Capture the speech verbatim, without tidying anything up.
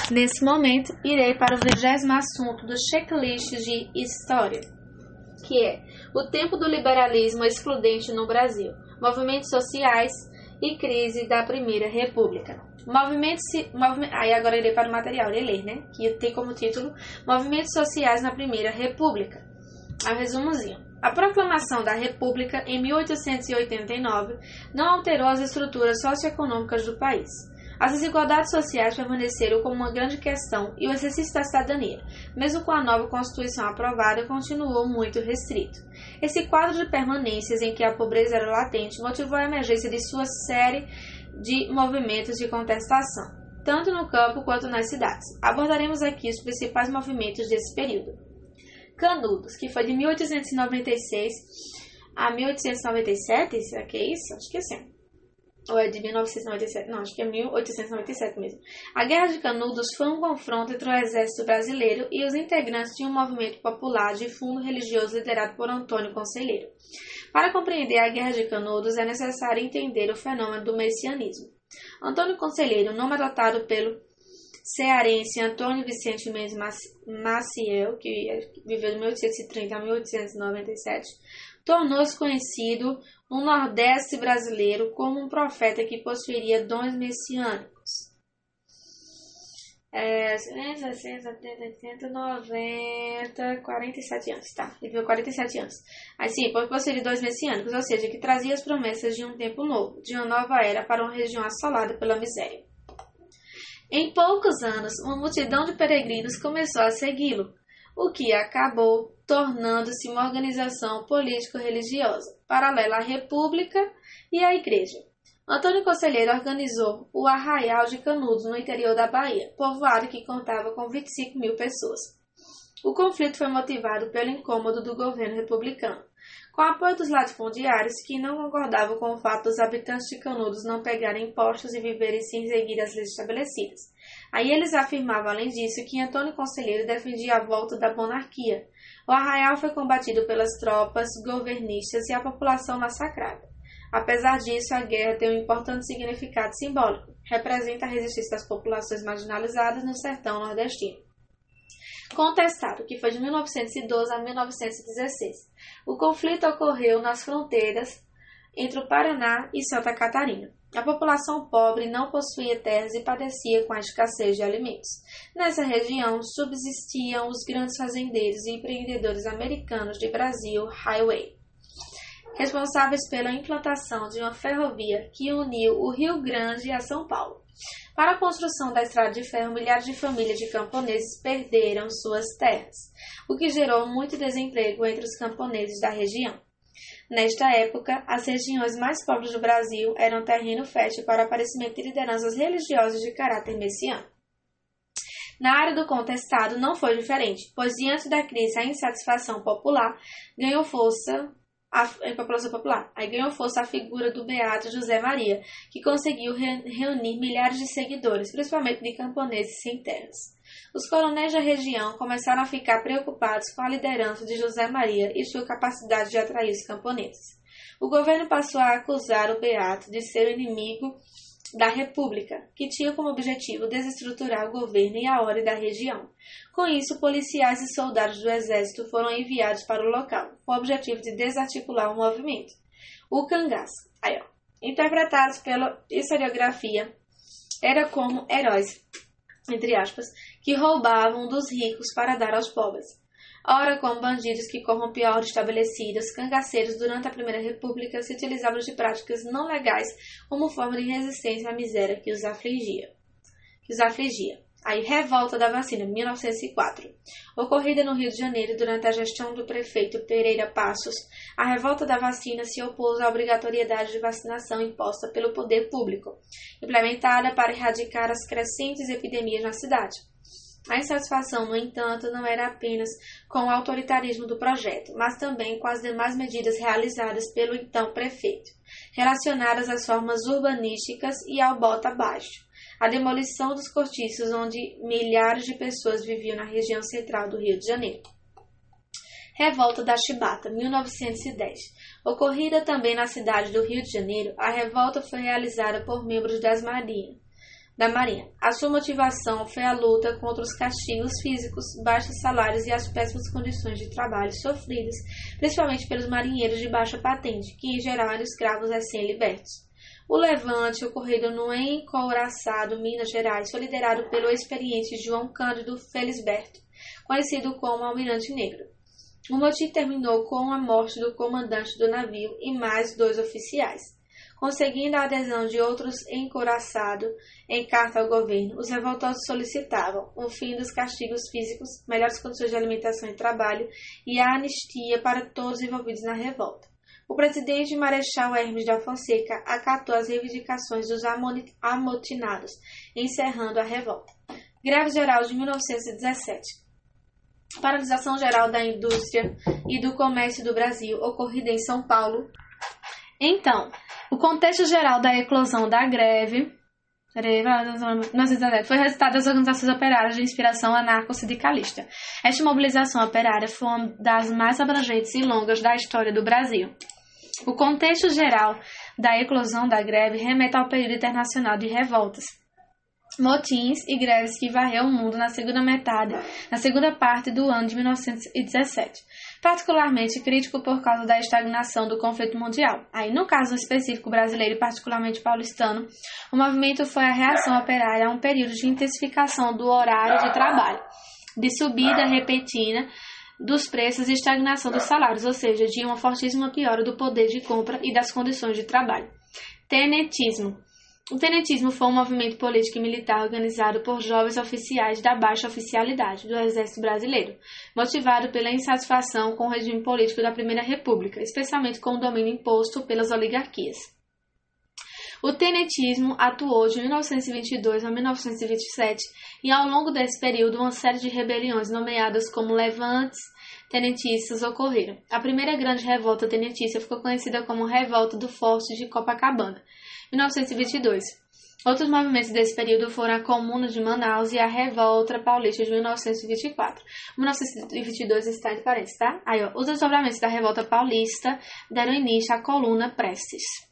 Nesse momento, irei para o vigésimo assunto do checklist de História, que é o tempo do liberalismo excludente no Brasil, movimentos sociais e crise da Primeira República. Movimentos, movimento, aí agora irei para o material, irei ler, né? Que tem como título Movimentos Sociais na Primeira República. A resumozinho. A proclamação da República em mil oitocentos e oitenta e nove não alterou as estruturas socioeconômicas do país. As desigualdades sociais permaneceram como uma grande questão e o exercício da cidadania, mesmo com a nova Constituição aprovada, continuou muito restrito. Esse quadro de permanências em que a pobreza era latente motivou a emergência de sua série de movimentos de contestação, tanto no campo quanto nas cidades. Abordaremos aqui os principais movimentos desse período. Canudos, que foi de mil oitocentos e noventa e seis a mil oitocentos e noventa e sete, será que é isso? Acho que é assim. Ou é de mil novecentos e noventa e sete? Não, acho que é mil oitocentos e noventa e sete mesmo. A Guerra de Canudos foi um confronto entre o exército brasileiro e os integrantes de um movimento popular de fundo religioso liderado por Antônio Conselheiro. Para compreender a Guerra de Canudos, é necessário entender o fenômeno do messianismo. Antônio Conselheiro, nome adotado pelo cearense Antônio Vicente Mendes Maciel, que viveu de mil oitocentos e trinta a mil oitocentos e noventa e sete, tornou-se conhecido no Nordeste brasileiro como um profeta que possuiria dons messiânicos. É, sessenta, setenta, oitenta, noventa, quarenta e sete anos, tá? Ele viveu quarenta e sete anos. Assim, possuiria dons messiânicos, ou seja, que trazia as promessas de um tempo novo, de uma nova era para uma região assolada pela miséria. Em poucos anos, uma multidão de peregrinos começou a segui-lo, o que acabou tornando-se uma organização político-religiosa, paralela à República e à Igreja. Antônio Conselheiro organizou o Arraial de Canudos, no interior da Bahia, povoado que contava com vinte e cinco mil pessoas. O conflito foi motivado pelo incômodo do governo republicano, com o apoio dos latifundiários que não concordavam com o fato dos habitantes de Canudos não pegarem impostos e viverem sem seguir as leis estabelecidas. Aí eles afirmavam, além disso, que Antônio Conselheiro defendia a volta da monarquia. O arraial foi combatido pelas tropas governistas e a população massacrada. Apesar disso, a guerra tem um importante significado simbólico. Representa a resistência das populações marginalizadas no sertão nordestino. Contestado, que foi de mil novecentos e doze a mil novecentos e dezesseis. O conflito ocorreu nas fronteiras entre o Paraná e Santa Catarina. A população pobre não possuía terras e padecia com a escassez de alimentos. Nessa região subsistiam os grandes fazendeiros e empreendedores americanos de Brasil Highway, responsáveis pela implantação de uma ferrovia que uniu o Rio Grande a São Paulo. Para a construção da estrada de ferro, milhares de famílias de camponeses perderam suas terras, o que gerou muito desemprego entre os camponeses da região. Nesta época, as regiões mais pobres do Brasil eram terreno fértil para o aparecimento de lideranças religiosas de caráter messiânico. Na área do contestado não foi diferente, pois diante da crise a insatisfação popular ganhou força A, a população popular. Aí ganhou força a figura do beato José Maria, que conseguiu re, reunir milhares de seguidores, principalmente de camponeses sem terras. Os coronéis da região começaram a ficar preocupados com a liderança de José Maria e sua capacidade de atrair os camponeses. O governo passou a acusar o beato de ser o inimigo da República, que tinha como objetivo desestruturar o governo e a ordem da região. Com isso, policiais e soldados do exército foram enviados para o local, com o objetivo de desarticular o movimento. O cangaço, aí, ó, interpretados pela historiografia, era como heróis, entre aspas, que roubavam dos ricos para dar aos pobres. Ora, como bandidos que corrompiam a ordem estabelecida, os cangaceiros durante a Primeira República se utilizavam de práticas não legais como forma de resistência à miséria que os afligia. Que os afligia. Aí, revolta da vacina, mil novecentos e quatro. Ocorrida no Rio de Janeiro durante a gestão do prefeito Pereira Passos, a revolta da vacina se opôs à obrigatoriedade de vacinação imposta pelo poder público, implementada para erradicar as crescentes epidemias na cidade. A insatisfação, no entanto, não era apenas com o autoritarismo do projeto, mas também com as demais medidas realizadas pelo então prefeito, relacionadas às formas urbanísticas e ao bota abaixo. A demolição dos cortiços onde milhares de pessoas viviam na região central do Rio de Janeiro. Revolta da Chibata, mil novecentos e dez. Ocorrida também na cidade do Rio de Janeiro, a revolta foi realizada por membros das Marinhas, da Marinha. A sua motivação foi a luta contra os castigos físicos, baixos salários e as péssimas condições de trabalho sofridas, principalmente pelos marinheiros de baixa patente, que em geral eram escravos recém-libertos. O levante, ocorrido no Encouraçado, Minas Gerais, foi liderado pelo experiente João Cândido Felisberto, conhecido como Almirante Negro. O motim terminou com a morte do comandante do navio e mais dois oficiais. Conseguindo a adesão de outros encouraçados em carta ao governo, os revoltosos solicitavam o fim dos castigos físicos, melhores condições de alimentação e trabalho e a anistia para todos envolvidos na revolta. O presidente Marechal Hermes da Fonseca acatou as reivindicações dos amotinados, encerrando a revolta. Greve geral de mil novecentos e dezessete. Paralisação geral da indústria e do comércio do Brasil, ocorrida em São Paulo. Então, o contexto geral da eclosão da greve foi resultado das organizações operárias de inspiração anarco-sindicalista. Esta mobilização operária foi uma das mais abrangentes e longas da história do Brasil. O contexto geral da eclosão da greve remete ao período internacional de revoltas, motins e greves que varreu o mundo na segunda metade, na segunda parte do ano de mil novecentos e dezessete. Particularmente crítico por causa da estagnação do conflito mundial. Aí, no caso específico brasileiro e particularmente paulistano, o movimento foi a reação operária a um período de intensificação do horário de trabalho, de subida repentina dos preços e estagnação dos salários, ou seja, de uma fortíssima piora do poder de compra e das condições de trabalho. Tenetismo. O tenetismo foi um movimento político e militar organizado por jovens oficiais da baixa oficialidade do Exército Brasileiro, motivado pela insatisfação com o regime político da Primeira República, especialmente com o domínio imposto pelas oligarquias. O tenetismo atuou de mil novecentos e vinte e dois a mil novecentos e vinte e sete e, ao longo desse período, uma série de rebeliões nomeadas como levantes tenentistas ocorreram. A primeira grande revolta tenentista ficou conhecida como Revolta do Forte de Copacabana, mil novecentos e vinte e dois. Outros movimentos desse período foram a Comuna de Manaus e a Revolta Paulista de mil novecentos e vinte e quatro. mil novecentos e vinte e dois está entre parênteses, tá? Aí, ó, os desdobramentos da Revolta Paulista deram início à Coluna Prestes.